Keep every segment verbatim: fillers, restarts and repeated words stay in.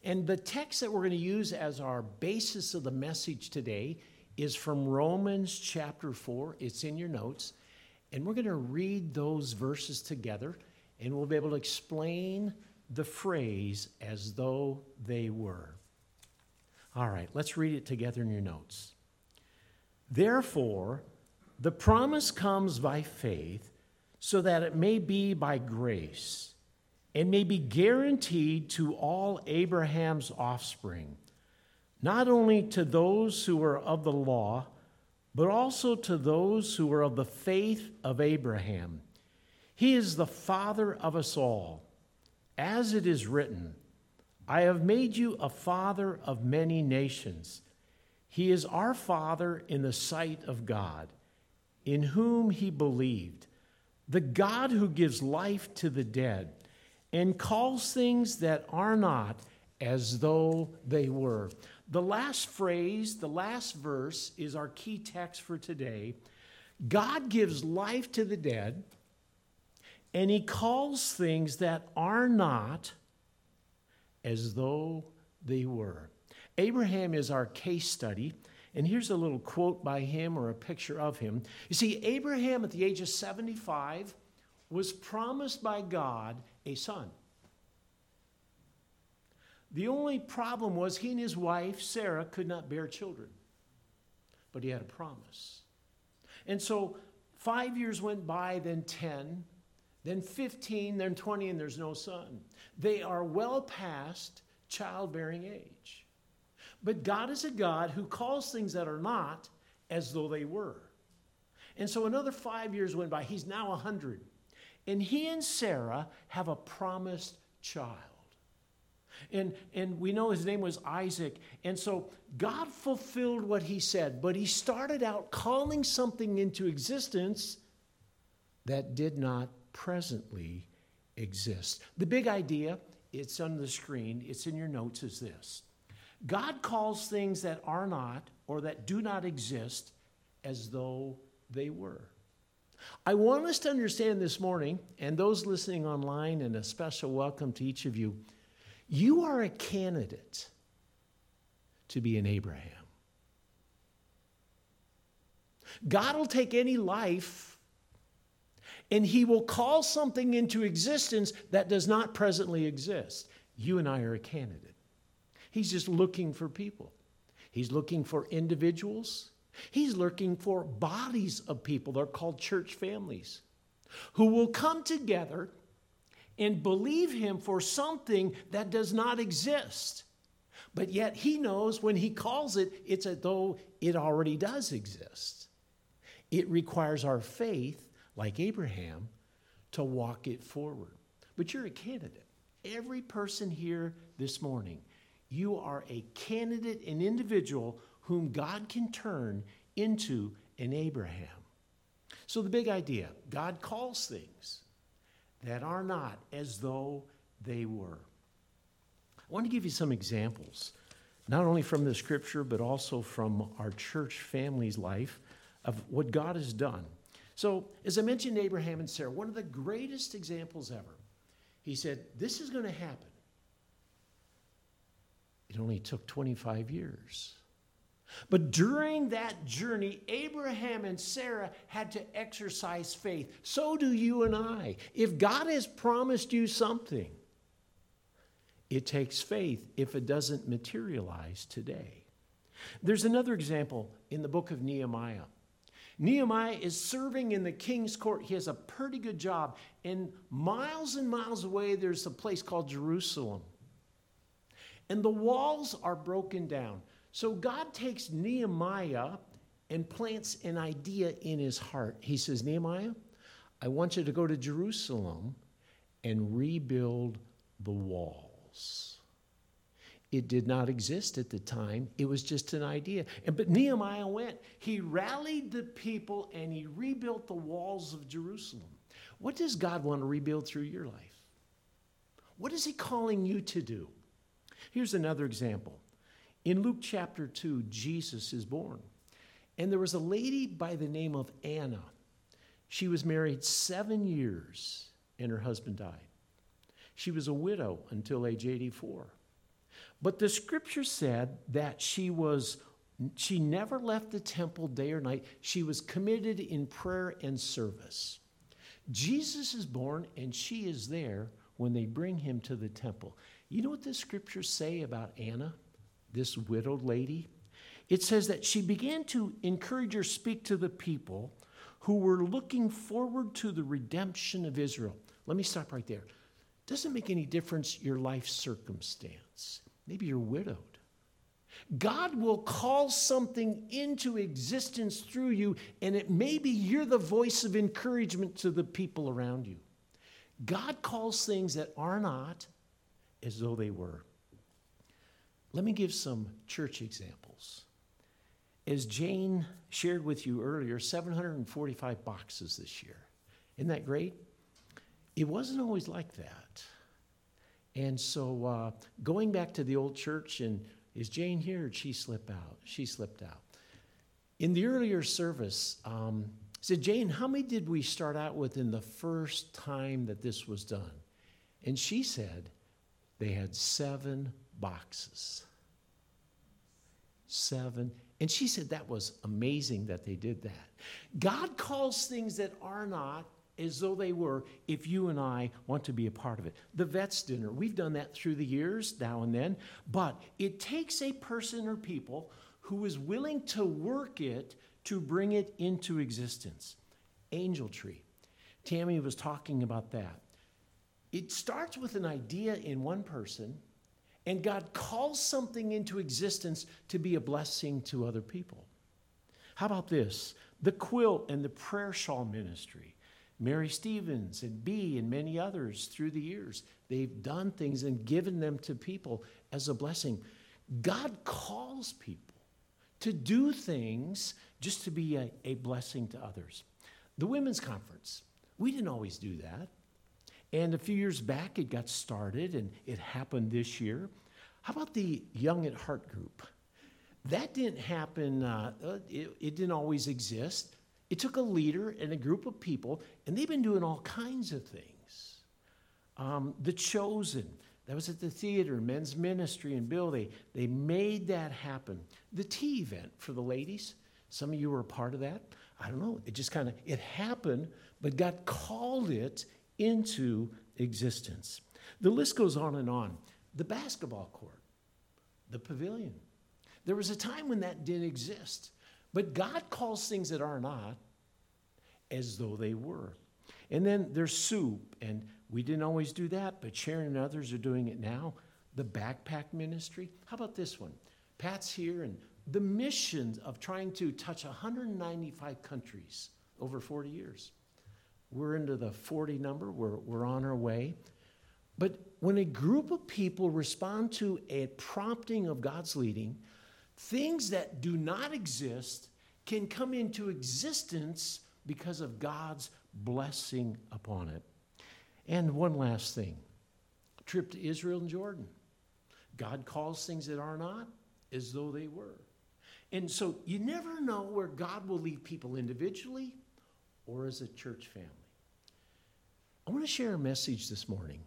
And the text that we're going to use as our basis of the message today is from Romans chapter four. It's in your notes. And we're going to read those verses together, and we'll be able to explain the phrase as though they were. All right, let's read it together in your notes. Therefore, the promise comes by faith, so that it may be by grace, and may be guaranteed to all Abraham's offspring, not only to those who are of the law, but also to those who are of the faith of Abraham. He is the father of us all. As it is written, I have made you a father of many nations. He is our Father in the sight of God, in whom he believed, the God who gives life to the dead, and calls things that are not as though they were. The last phrase, the last verse, is our key text for today. God gives life to the dead, and he calls things that are not as though they were. Abraham is our case study, and here's a little quote by him or a picture of him. You see, Abraham at the age of seventy-five was promised by God a son. The only problem was he and his wife, Sarah, could not bear children. But he had a promise. And so five years went by, then ten, then fifteen, then twenty, and there's no son. They are well past childbearing age. But God is a God who calls things that are not as though they were. And so another five years went by. He's now one hundred. And he and Sarah have a promised child. And, and we know his name was Isaac. And so God fulfilled what he said, but he started out calling something into existence that did not presently exist. The big idea, it's on the screen, it's in your notes, is this. God calls things that are not or that do not exist as though they were. I want us to understand this morning, and those listening online, and a special welcome to each of you, you are a candidate to be an Abraham. God will take any life and he will call something into existence that does not presently exist. You and I are a candidate. He's just looking for people. He's looking for individuals. He's looking for bodies of people. They're called church families who will come together and believe him for something that does not exist. But yet he knows when he calls it, it's as though it already does exist. It requires our faith, like Abraham, to walk it forward. But you're a candidate. Every person here this morning, you are a candidate, an individual whom God can turn into an Abraham. So the big idea, God calls things that are not as though they were. I want to give you some examples, not only from the scripture, but also from our church family's life of what God has done. So, as I mentioned, Abraham and Sarah, one of the greatest examples ever. He said, this is going to happen. It only took twenty-five years. But during that journey, Abraham and Sarah had to exercise faith. So do you and I. If God has promised you something, it takes faith if it doesn't materialize today. There's another example in the book of Nehemiah. Nehemiah is serving in the king's court. He has a pretty good job. And miles and miles away, there's a place called Jerusalem. And the walls are broken down. So God takes Nehemiah and plants an idea in his heart. He says, Nehemiah, I want you to go to Jerusalem and rebuild the walls. It did not exist at the time. It was just an idea. And, but Nehemiah went. He rallied the people and he rebuilt the walls of Jerusalem. What does God want to rebuild through your life? What is he calling you to do? Here's another example. In Luke chapter two, Jesus is born. And there was a lady by the name of Anna. She was married seven years and her husband died. She was a widow until age eighty-four. But the scripture said that she was, she never left the temple day or night. She was committed in prayer and service. Jesus is born, and she is there when they bring him to the temple. You know what the scriptures say about Anna, this widowed lady? It says that she began to encourage or speak to the people who were looking forward to the redemption of Israel. Let me stop right there. Doesn't make any difference your life circumstance. Maybe you're widowed. God will call something into existence through you, and it may be you're the voice of encouragement to the people around you. God calls things that are not as though they were. Let me give some church examples. As Jane shared with you earlier, seven hundred forty-five boxes this year. Isn't that great? It wasn't always like that. And so uh, going back to the old church, and is Jane here? Or did she slip out? She slipped out. In the earlier service, um, I said, Jane, how many did we start out with in the first time that this was done? And she said they had seven boxes. Seven. And she said that was amazing that they did that. God calls things that are not as though they were if you and I want to be a part of it. The Vets Dinner, we've done that through the years, now and then, but it takes a person or people who is willing to work it to bring it into existence. Angel Tree. Tammy was talking about that. It starts with an idea in one person, and God calls something into existence to be a blessing to other people. How about this? The quilt and the prayer shawl ministry. Mary Stevens and Bee and many others through the years, they've done things and given them to people as a blessing. God calls people to do things just to be a, a blessing to others. The Women's Conference, we didn't always do that. And a few years back, it got started, and it happened this year. How about the Young at Heart group? That didn't happen, uh, it, it didn't always exist. It took a leader and a group of people, and they've been doing all kinds of things. Um, the Chosen, that was at the theater, men's ministry, and Bill, they, they made that happen. The tea event for the ladies, some of you were a part of that. I don't know, it just kind of, it happened, but God called it into existence. The list goes on and on. The basketball court, the pavilion. There was a time when that didn't exist. But God calls things that are not as though they were. And then there's soup, and we didn't always do that, but Sharon and others are doing it now. The backpack ministry. How about this one? Pat's here, and the mission of trying to touch one hundred ninety-five countries over forty years. We're into the forty number. We're, we're on our way. But when a group of people respond to a prompting of God's leading, things that do not exist can come into existence because of God's blessing upon it. And one last thing, trip to Israel and Jordan. God calls things that are not as though they were. And so you never know where God will lead people individually or as a church family. I want to share a message this morning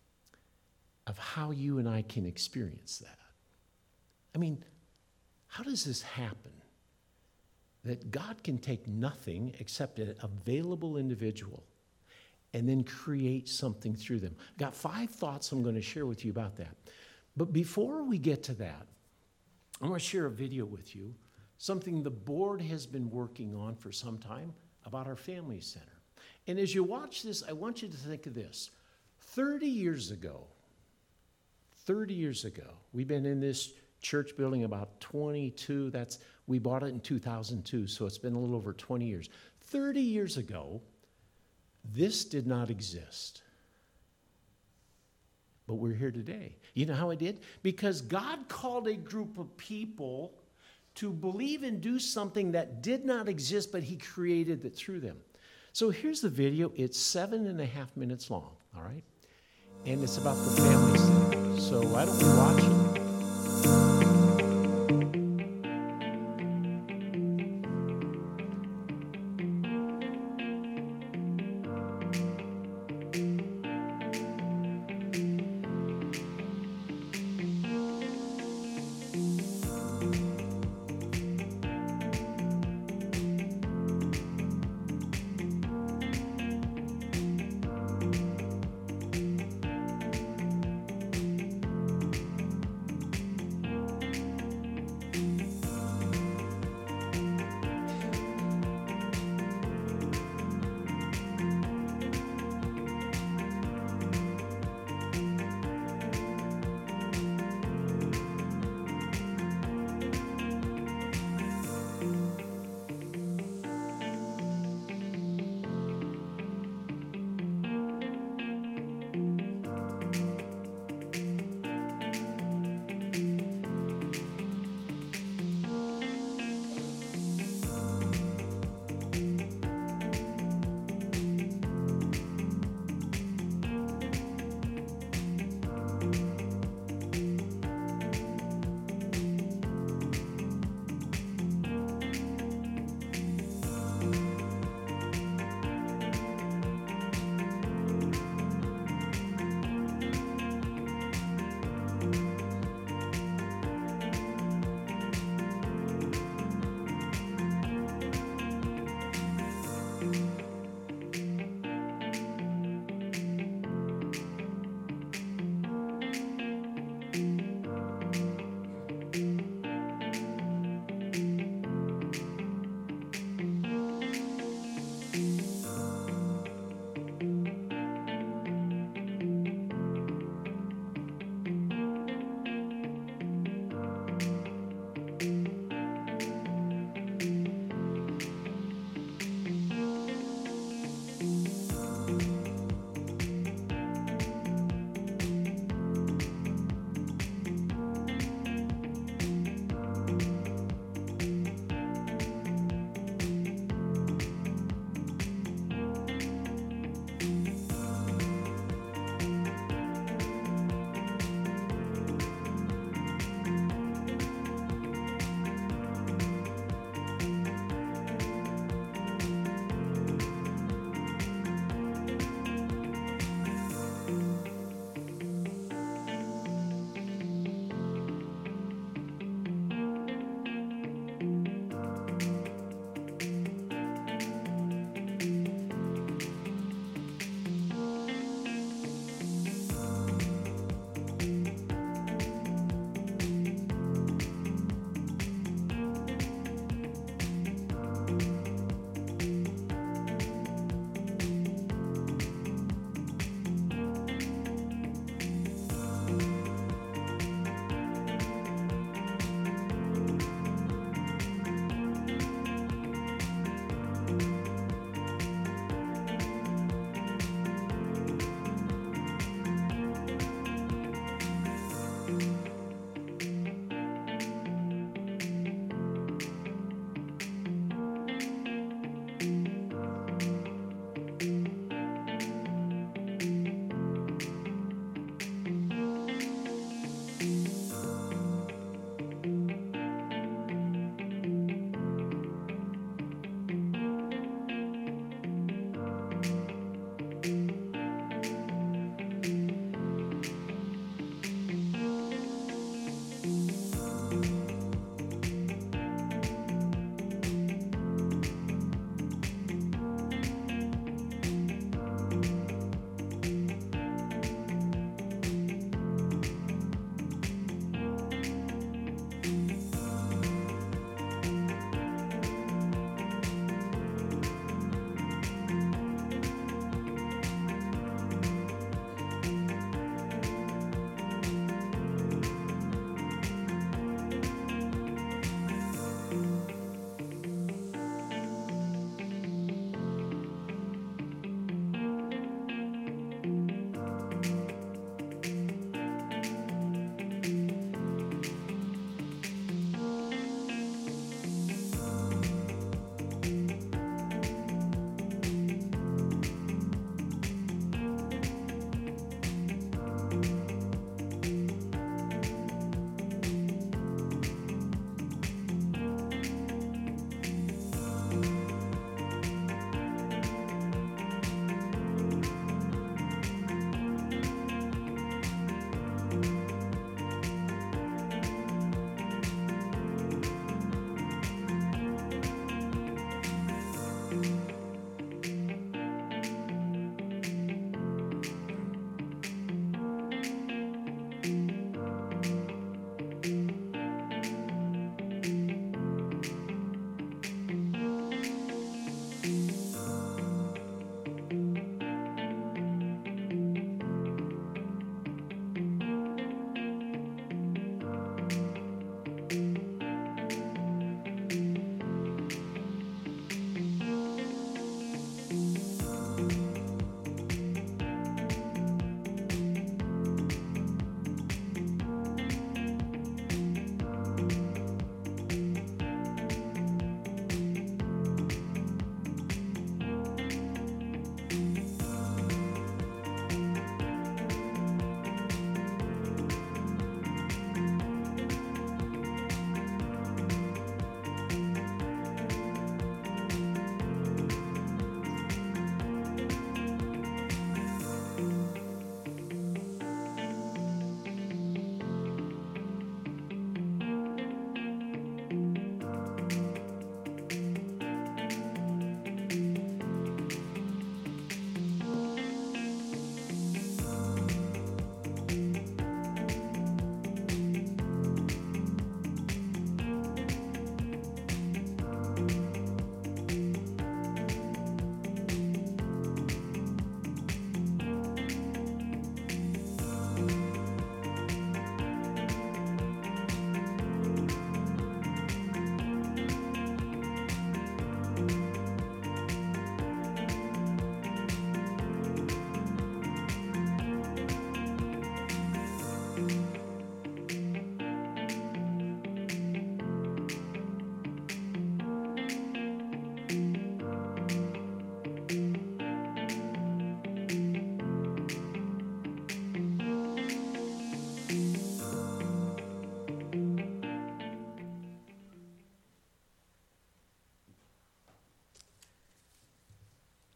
of how you and I can experience that. I mean, how does this happen? That God can take nothing except an available individual and then create something through them. I've got five thoughts I'm going to share with you about that. But before we get to that, I want to share a video with you, something the board has been working on for some time about our family center. And as you watch this, I want you to think of this. thirty years ago, thirty years ago, we've been in this church building about twenty-two, that's, we bought it in two thousand two, so it's been a little over twenty years. thirty years ago, this did not exist. But we're here today. You know how I did? Because God called a group of people to believe and do something that did not exist, but he created it through them. So here's the video. It's seven and a half minutes long, all right? And it's about the family center. So why don't we watch it?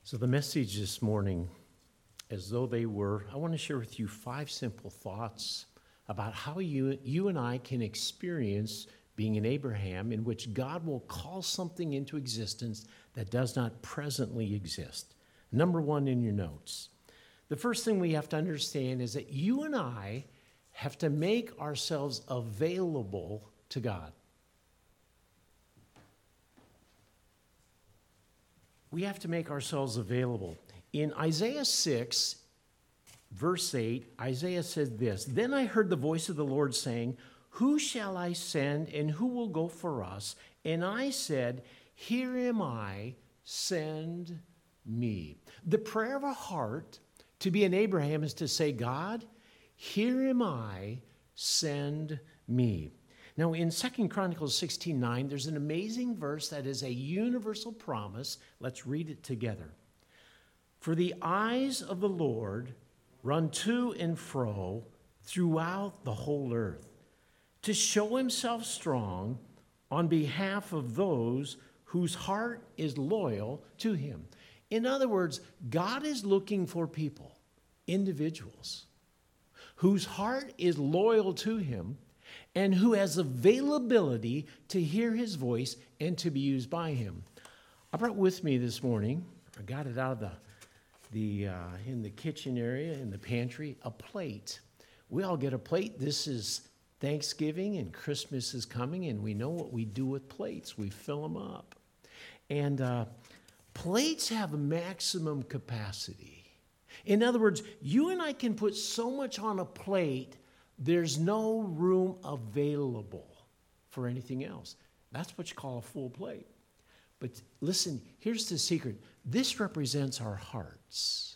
So the message this morning, as though they were, I want to share with you five simple thoughts about how you, you and I can experience being an Abraham, in which God will call something into existence that does not presently exist. Number one in your notes. The first thing we have to understand is that you and I have to make ourselves available to God. We have to make ourselves available. In Isaiah six, verse eight, Isaiah said this, "Then I heard the voice of the Lord saying, 'Who shall I send, and who will go for us?' And I said, 'Here am I, send me.'" The prayer of a heart to be an Abraham is to say, "God, here am I, send me." Now, in Second Chronicles sixteen nine, there's an amazing verse that is a universal promise. Let's read it together. "For the eyes of the Lord run to and fro throughout the whole earth, to show himself strong on behalf of those whose heart is loyal to him." In other words, God is looking for people, individuals, whose heart is loyal to him and who has availability to hear his voice and to be used by him. I brought with me this morning, I got it out of the, the uh, in the kitchen area, in the pantry, a plate. We all get a plate. This is Thanksgiving and Christmas is coming, and we know what we do with plates. We fill them up. And uh, plates have a maximum capacity. In other words, you and I can put so much on a plate, there's no room available for anything else. That's what you call a full plate. But listen, here's the secret. This represents our hearts.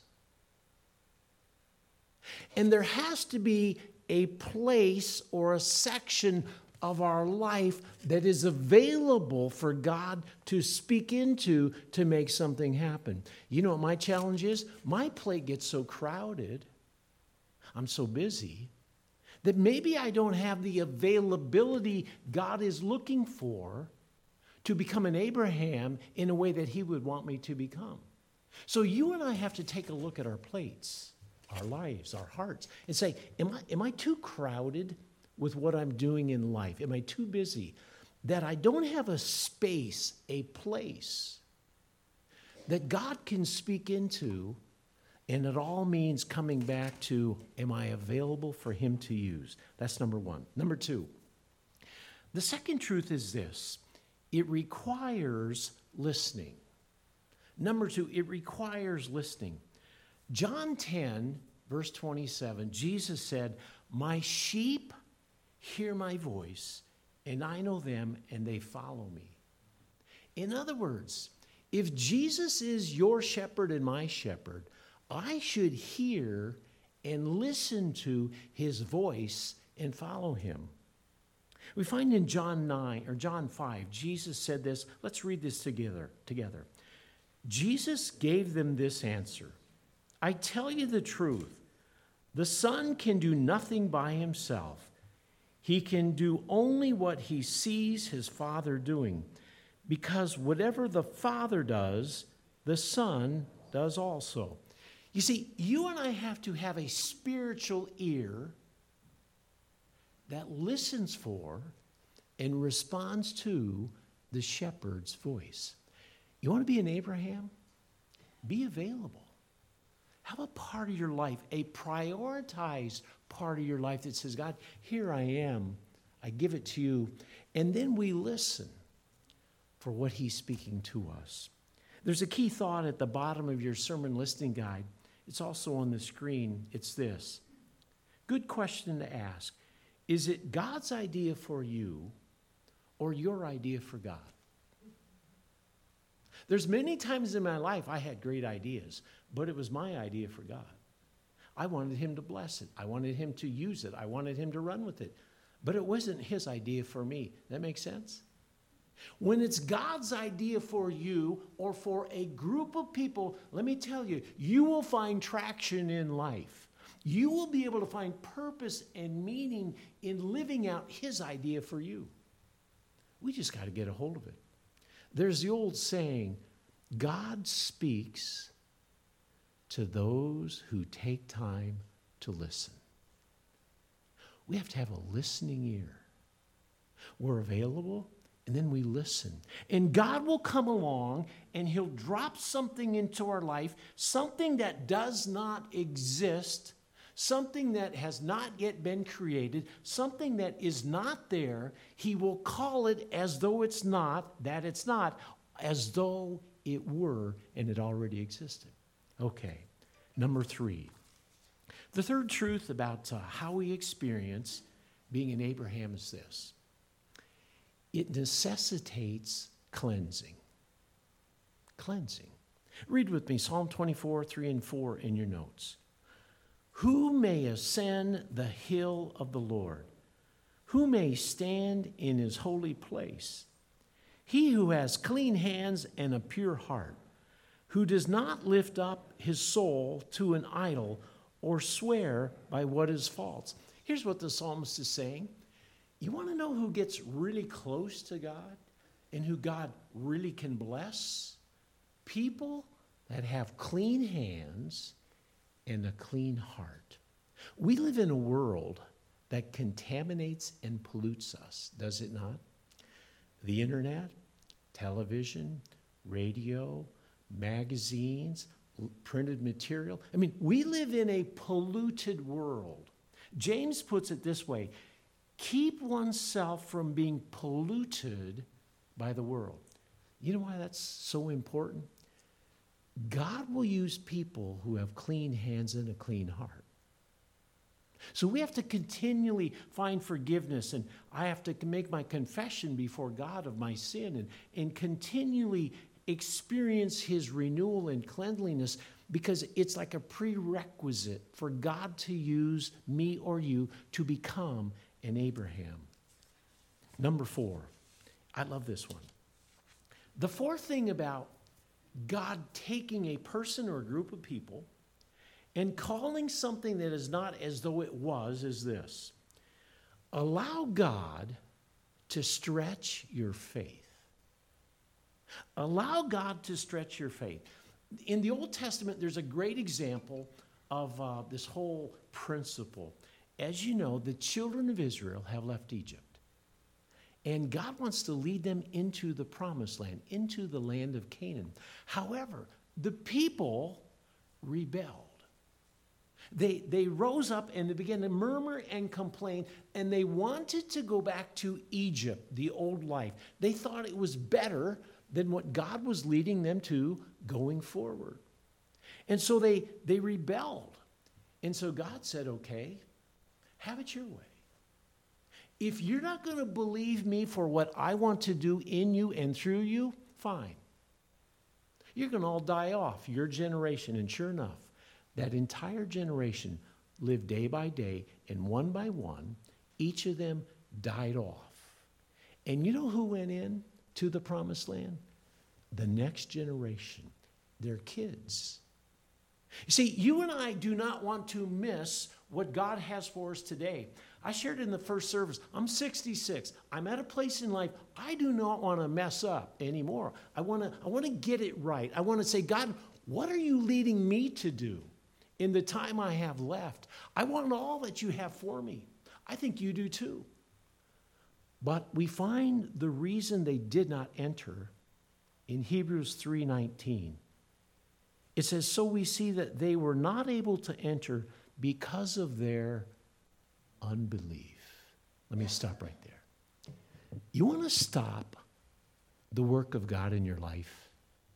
And there has to be a place or a section of our life that is available for God to speak into to make something happen. You know what my challenge is? My plate gets so crowded, I'm so busy, that maybe I don't have the availability God is looking for to become an Abraham in a way that he would want me to become. So you and I have to take a look at our plates, our lives, our hearts, and say, am I, am I too crowded with what I'm doing in life? Am I too busy that I don't have a space, a place that God can speak into? And it all means coming back to, am I available for him to use? That's number one. Number two, the second truth is this. It requires listening. Number two, it requires listening. John ten, verse twenty-seven, Jesus said, "My sheep hear my voice, and I know them, and they follow me." In other words, if Jesus is your shepherd and my shepherd, I should hear and listen to his voice and follow him. We find in John nine or John five, Jesus said this. Let's read this together. Together. Jesus gave them this answer. "I tell you the truth. The Son can do nothing by himself. He can do only what he sees his Father doing, because whatever the Father does, the Son does also." You see, you and I have to have a spiritual ear that listens for and responds to the shepherd's voice. You want to be an Abraham? Be available. Have a part of your life, a prioritized part of your life that says, "God, here I am. I give it to you." And then we listen for what he's speaking to us. There's a key thought at the bottom of your sermon listening guide. It's also on the screen. It's this. Good question to ask. Is it God's idea for you or your idea for God? There's many times in my life I had great ideas, but it was my idea for God. I wanted him to bless it. I wanted him to use it. I wanted him to run with it. But it wasn't his idea for me. That makes sense? When it's God's idea for you or for a group of people, let me tell you, you will find traction in life. You will be able to find purpose and meaning in living out his idea for you. We just got to get a hold of it. There's the old saying, God speaks to those who take time to listen. We have to have a listening ear. We're available, and then we listen. And God will come along, and he'll drop something into our life, something that does not exist, something that has not yet been created, something that is not there. He will call it as though it's not, that it's not, as though it were, and it already existed. Okay, number three. The third truth about uh, how we experience being in Abraham is this. It necessitates cleansing. Cleansing. Read with me Psalm twenty-four, three and four in your notes. Who may ascend the hill of the Lord? Who may stand in his holy place? He who has clean hands and a pure heart, who does not lift up his soul to an idol or swear by what is false. Here's what the psalmist is saying. You want to know who gets really close to God and who God really can bless? People that have clean hands and a clean heart. We live in a world that contaminates and pollutes us, does it not? The internet, television, radio, magazines, printed material. I mean, we live in a polluted world. James puts it this way, keep oneself from being polluted by the world. You know why that's so important? God will use people who have clean hands and a clean heart. So we have to continually find forgiveness, and I have to make my confession before God of my sin and, and continually experience his renewal and cleanliness, because it's like a prerequisite for God to use me or you to become an Abraham. Number four, I love this one. The fourth thing about God taking a person or a group of people and calling something that is not as though it was is this. Allow God to stretch your faith. Allow God to stretch your faith. In the Old Testament, there's a great example of uh, this whole principle. As you know, the children of Israel have left Egypt. And God wants to lead them into the promised land, into the land of Canaan. However, the people rebelled. They, they rose up and they began to murmur and complain, and they wanted to go back to Egypt, the old life. They thought it was better than what God was leading them to going forward. And so they, they rebelled. And so God said, okay, have it your way. If you're not going to believe me for what I want to do in you and through you, fine. You're going to all die off, your generation. And sure enough, that entire generation lived day by day, and one by one, each of them died off. And you know who went in to the promised land? The next generation, their kids. You see, you and I do not want to miss what God has for us today. I shared in the first service, I'm sixty-six. I'm at a place in life I do not want to mess up anymore. I want to I want to get it right. I want to say, God, what are you leading me to do in the time I have left? I want all that you have for me. I think you do too. But we find the reason they did not enter in Hebrews three nineteen. It says, so we see that they were not able to enter because of their unbelief. Let me stop right there. You want to stop the work of God in your life?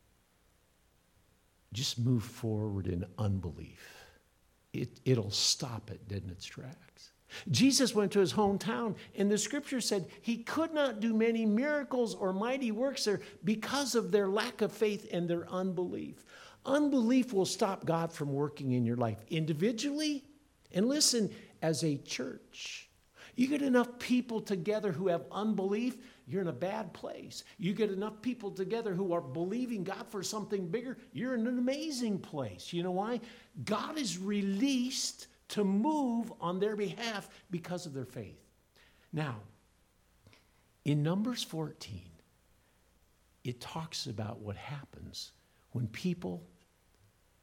Just move forward in unbelief. It, it'll stop it dead in its tracks. Jesus went to his hometown, and the scripture said he could not do many miracles or mighty works there because of their lack of faith and their unbelief. Unbelief will stop God from working in your life individually, and listen, as a church. You get enough people together who have unbelief, you're in a bad place. You get enough people together who are believing God for something bigger, you're in an amazing place. You know why? God is released to move on their behalf because of their faith. Now, in Numbers fourteen, it talks about what happens when people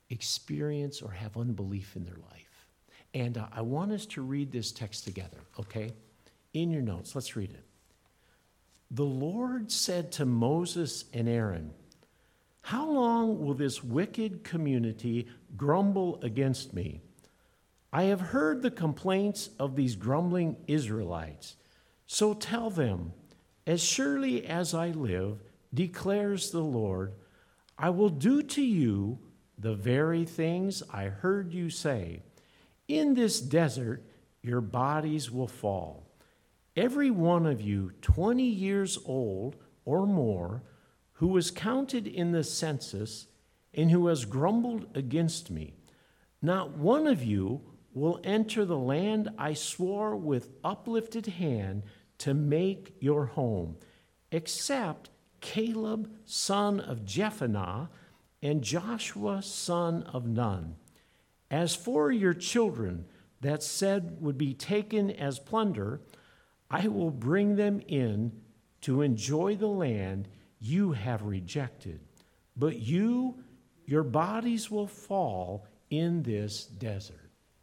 experience or have unbelief in their life. And uh, I want us to read this text together, okay? In your notes, let's read it. The Lord said to Moses and Aaron, "How long will this wicked community grumble against me? I have heard the complaints of these grumbling Israelites. So tell them, as surely as I live, declares the Lord, I will do to you the very things I heard you say. In this desert, your bodies will fall. Every one of you, twenty years old or more, who was counted in the census and who has grumbled against me, not one of you will enter the land I swore with uplifted hand to make your home, except Caleb, son of Jephunneh, and Joshua, son of Nun. As for your children that said would be taken as plunder, I will bring them in to enjoy the land you have rejected. But you, your bodies will fall in this desert."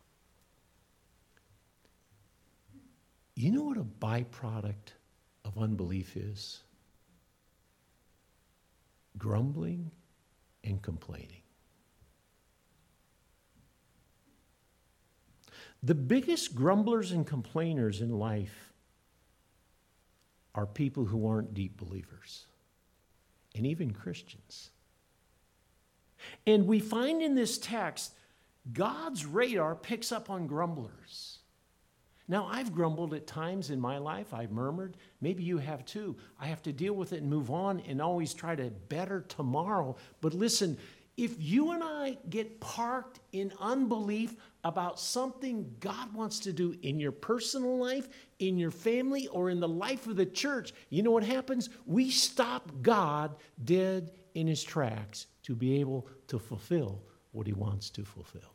You know what a byproduct of unbelief is? Grumbling and complaining. The biggest grumblers and complainers in life are people who aren't deep believers, and even Christians. And we find in this text, God's radar picks up on grumblers. Now, I've grumbled at times in my life. I've murmured. Maybe you have too. I have to deal with it and move on and always try to better tomorrow. But listen, if you and I get parked in unbelief about something God wants to do in your personal life, in your family, or in the life of the church, you know what happens? We stop God dead in his tracks to be able to fulfill what he wants to fulfill.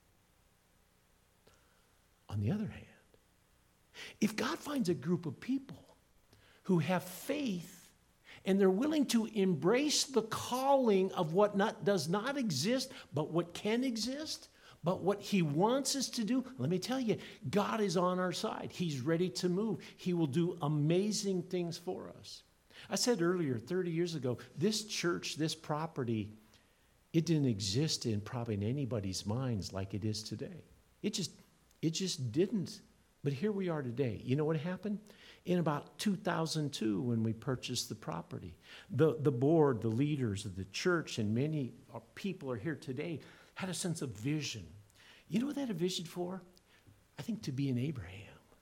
On the other hand, if God finds a group of people who have faith and they're willing to embrace the calling of what not, does not exist, but what can exist, but what he wants us to do, let me tell you, God is on our side. He's ready to move. He will do amazing things for us. I said earlier, thirty years ago, this church, this property, it didn't exist in probably in anybody's minds like it is today. It just, it just didn't. But here we are today. You know what happened? In about two thousand two, when we purchased the property, the, the board, the leaders of the church, and many people are here today, had a sense of vision. You know what they had a vision for? I think to be an Abraham.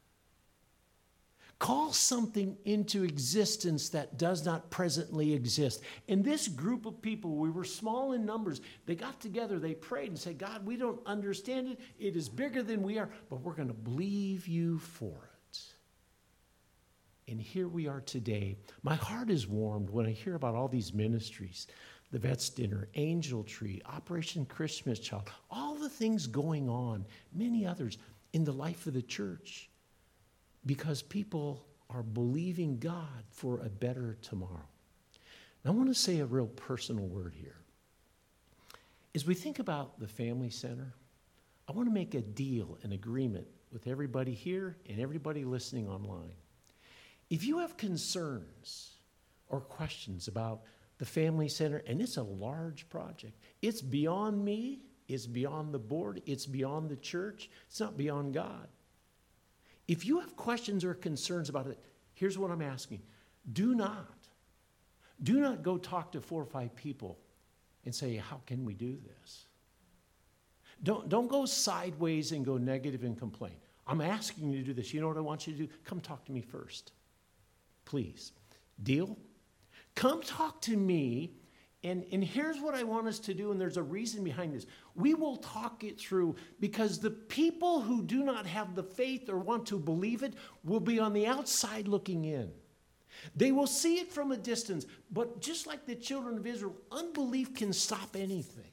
Call something into existence that does not presently exist. And this group of people, we were small in numbers, they got together, they prayed and said, God, we don't understand it. It is bigger than we are, but we're going to believe you for it. And here we are today. My heart is warmed when I hear about all these ministries, the Vets Dinner, Angel Tree, Operation Christmas Child, all the things going on, many others in the life of the church. Because people are believing God for a better tomorrow. Now, I want to say a real personal word here. As we think about the Family Center, I want to make a deal, an agreement with everybody here and everybody listening online. If you have concerns or questions about the Family Center, and it's a large project, it's beyond me, it's beyond the board, it's beyond the church, it's not beyond God. If you have questions or concerns about it, here's what I'm asking. Do not, do not go talk to four or five people and say, how can we do this? Don't, don't go sideways and go negative and complain. I'm asking you to do this. You know what I want you to do? Come talk to me first. Please. Deal? Come talk to me. And, and here's what I want us to do, and there's a reason behind this. We will talk it through because the people who do not have the faith or want to believe it will be on the outside looking in. They will see it from a distance, but just like the children of Israel, unbelief can stop anything.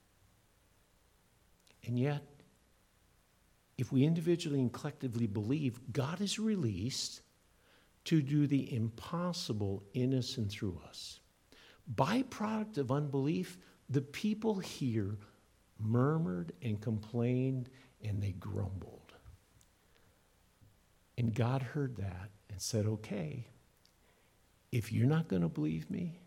And yet, if we individually and collectively believe, God is released to do the impossible in us and through us. Byproduct of unbelief, the people here murmured and complained and they grumbled. And God heard that and said, okay, if you're not going to believe me,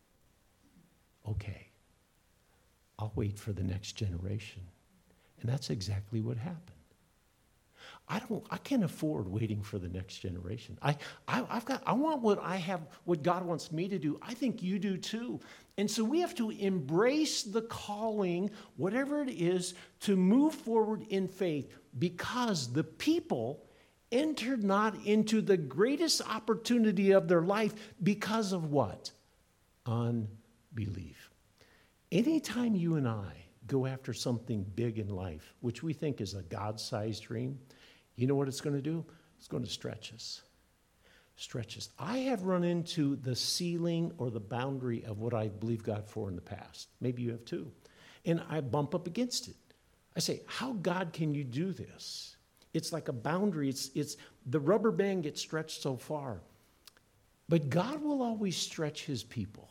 okay, I'll wait for the next generation. And that's exactly what happened. I don't. I can't afford waiting for the next generation. I, I, I've got. I want what I have. What God wants me to do. I think you do too. And so we have to embrace the calling, whatever it is, to move forward in faith, because the people entered not into the greatest opportunity of their life because of what? Unbelief. Anytime you and I go after something big in life, which we think is a God-sized dream, you know what it's going to do? It's going to stretch us. Stretch us. I have run into the ceiling or the boundary of what I believe God for in the past. Maybe you have too. And I bump up against it. I say, how, God, can you do this? It's like a boundary. It's, it's the rubber band gets stretched so far. But God will always stretch his people.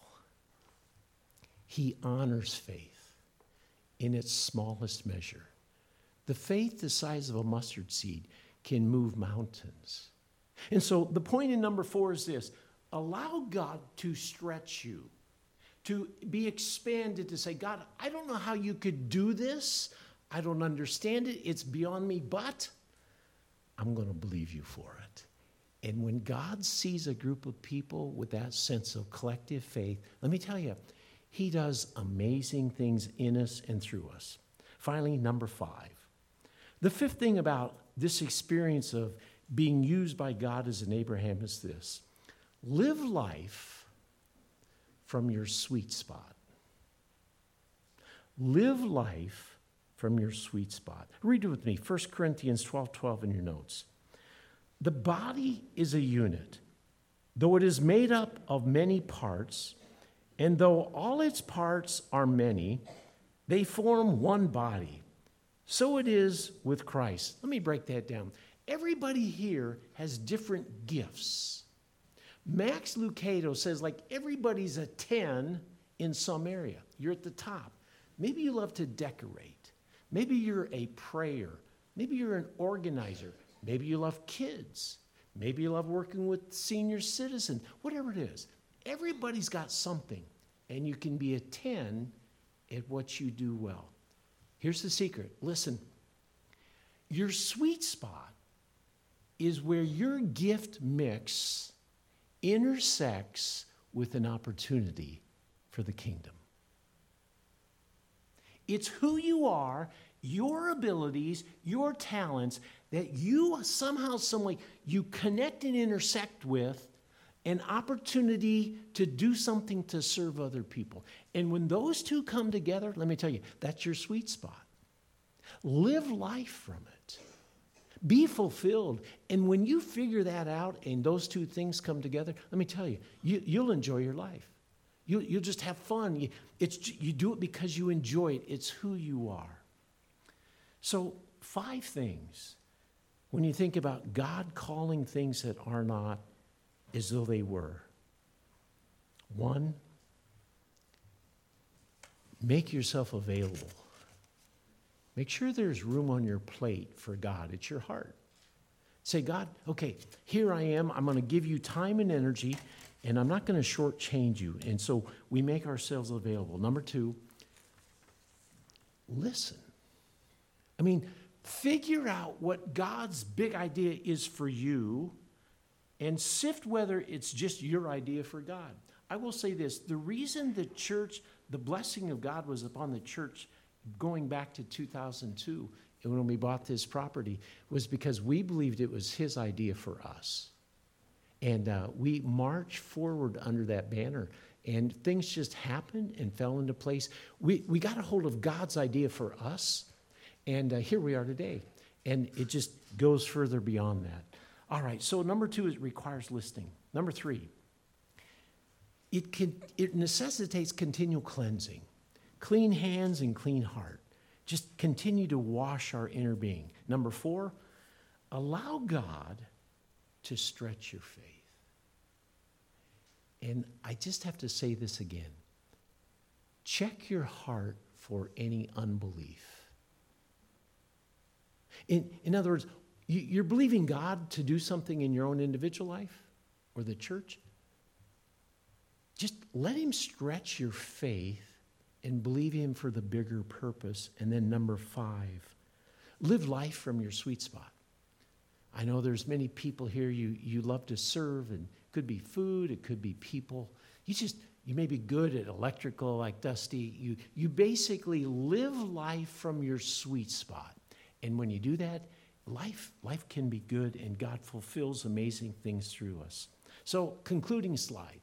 He honors faith in its smallest measure. The faith the size of a mustard seed can move mountains. And so the point in number four is this: allow God to stretch you, to be expanded, to say, God, I don't know how you could do this. I don't understand it. It's beyond me, but I'm going to believe you for it. And when God sees a group of people with that sense of collective faith, let me tell you, he does amazing things in us and through us. Finally, number five. The fifth thing about this experience of being used by God as an Abraham is this: live life from your sweet spot. Live life from your sweet spot. Read it with me, First Corinthians twelve twelve in your notes. The body is a unit, though it is made up of many parts, and though all its parts are many, they form one body. So it is with Christ. Let me break that down. Everybody here has different gifts. Max Lucado says, like, everybody's a ten in some area. You're at the top. Maybe you love to decorate. Maybe you're a prayer. Maybe you're an organizer. Maybe you love kids. Maybe you love working with senior citizens. Whatever it is, everybody's got something, and you can be a ten at what you do well. Here's the secret. Listen, your sweet spot is where your gift mix intersects with an opportunity for the kingdom. It's who you are, your abilities, your talents, that you somehow, some way, you connect and intersect with an opportunity to do something to serve other people. And when those two come together, let me tell you, that's your sweet spot. Live life from it. Be fulfilled. And when you figure that out and those two things come together, let me tell you, you you'll enjoy your life. You, you'll just have fun. You, it's, you do it because you enjoy it. It's who you are. So five things. When you think about God calling things that are not as though they were. One, make yourself available. Make sure there's room on your plate for God. It's your heart. Say, God, okay, here I am. I'm going to give you time and energy, and I'm not going to shortchange you. And so we make ourselves available. Number two, listen. I mean, figure out what God's big idea is for you and sift whether it's just your idea for God. I will say this: the reason the church, the blessing of God was upon the church going back to two thousand two, and when we bought this property, was because we believed it was his idea for us. And uh, we marched forward under that banner, and things just happened and fell into place. We, we got a hold of God's idea for us, and uh, here we are today. And it just goes further beyond that. All right, so number two, it requires listening. Number three, it can, it necessitates continual cleansing. Clean hands and clean heart. Just continue to wash our inner being. Number four, allow God to stretch your faith. And I just have to say this again. Check your heart for any unbelief. In, in other words, you, you're believing God to do something in your own individual life or the church. Just let him stretch your faith and believe him for the bigger purpose. And then number five, live life from your sweet spot. I know there's many people here you, you love to serve, and it could be food, it could be people. You just, you may be good at electrical like Dusty. You, you basically live life from your sweet spot. And when you do that, life, life can be good, and God fulfills amazing things through us. So, concluding slide.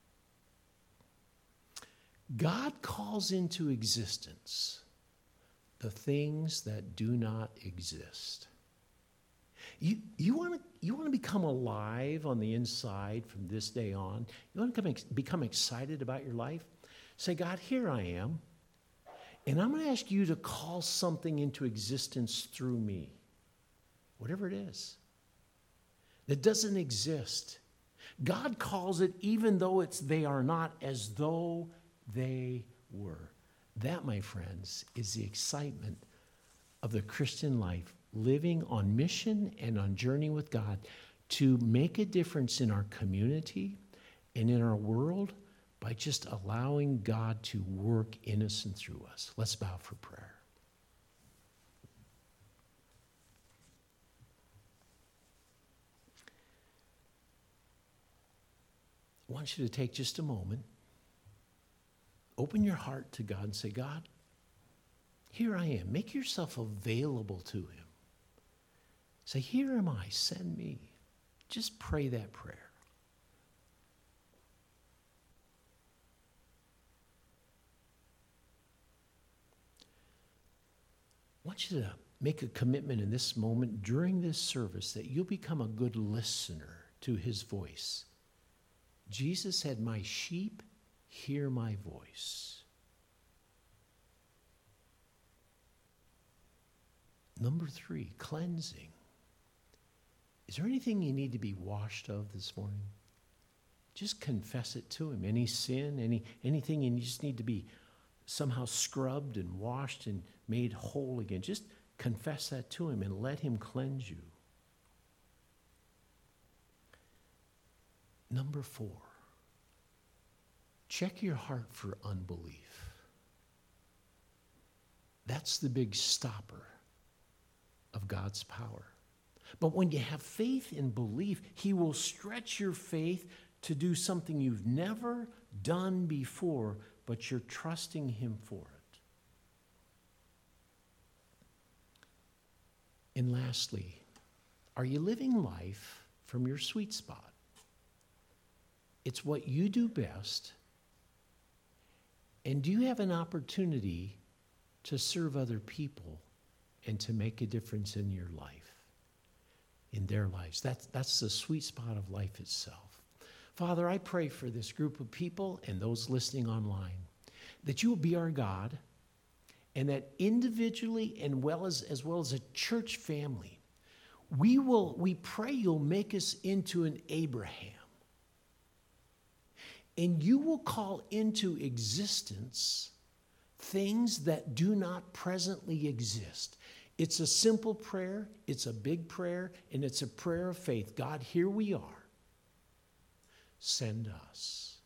God calls into existence the things that do not exist. You, you want to you want to become alive on the inside from this day on? You want to become, become excited about your life? Say, God, here I am, and I'm going to ask you to call something into existence through me, whatever it is, that doesn't exist. God calls it, even though it's they are not, as though they were. That, my friends, is the excitement of the Christian life, living on mission and on journey with God to make a difference in our community and in our world by just allowing God to work in us and through us. Let's bow for prayer. I want you to take just a moment. Open your heart to God and say, God, here I am. Make yourself available to him. Say, here am I. Send me. Just pray that prayer. I want you to make a commitment in this moment during this service that you'll become a good listener to his voice. Jesus said, my sheep hear my voice. Number three, cleansing. Is there anything you need to be washed of this morning? Just confess it to him. Any sin, any anything you just need to be somehow scrubbed and washed and made whole again. Just confess that to him and let him cleanse you. Number four, check your heart for unbelief. That's the big stopper of God's power. But when you have faith and belief, he will stretch your faith to do something you've never done before, but you're trusting him for it. And lastly, are you living life from your sweet spot? It's what you do best. And do you have an opportunity to serve other people and to make a difference in your life, in their lives? That's, that's the sweet spot of life itself. Father, I pray for this group of people and those listening online, that you will be our God, and that individually and well as, as well as a church family, we will, we pray you'll make us into an Abraham. And you will call into existence things that do not presently exist. It's a simple prayer, it's a big prayer, and it's a prayer of faith. God, here we are. Send us.